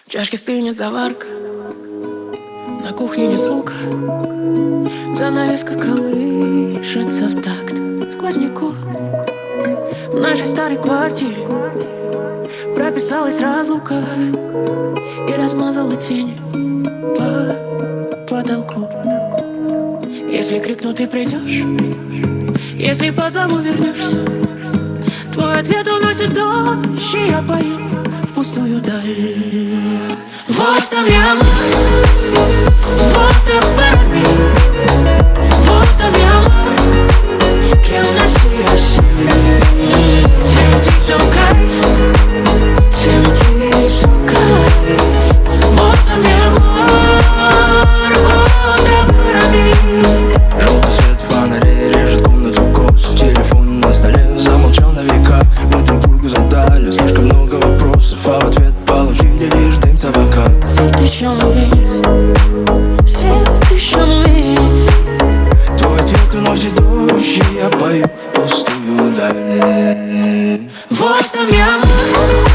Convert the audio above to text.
В чашке стынет заварка, на кухне ни звука. Занавеска колышется в такт сквозняку. В нашей старой квартире прописалась разлука и размазала тени по потолку. Если крикну, ты придешь, если позову, вернешься. Твой ответ уносит дождь, и я пою в пустую даль. Вот там я, вот там память, вот там я, кем настоящий. Темптись окайс, темптись окайс. Вот там я, вот там память. Желтый свет фонарей режет комнату в кость. Телефон на столе замолчал на века. Мы друг другу задали слишком много вопросов, а в ответ получили лишь дым табака. Твой ответ уносит дождь, и я пою в пустую даль. Вот там я.